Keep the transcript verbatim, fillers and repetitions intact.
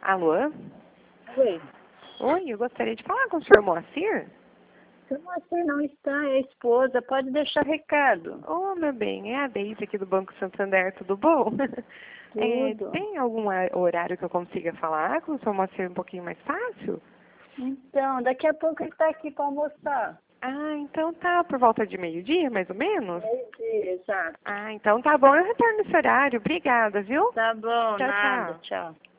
Alô? Oi. Oi, eu gostaria de falar com o senhor Moacir. Seu Moacir não está, é a esposa. Pode deixar recado. Ô, meu bem, é a Deise aqui do Banco Santander, tudo bom? É, Tudo. tem algum a- horário que eu consiga falar com o senhor Moacir um pouquinho mais fácil? Então, daqui a pouco ele está aqui para almoçar. Ah, então tá por volta de meio-dia, mais ou menos? Meio-dia, exato. Ah, então tá bom, eu retorno nesse horário. Obrigada, viu? Tá bom, Tchau, nada. tchau. Tchau.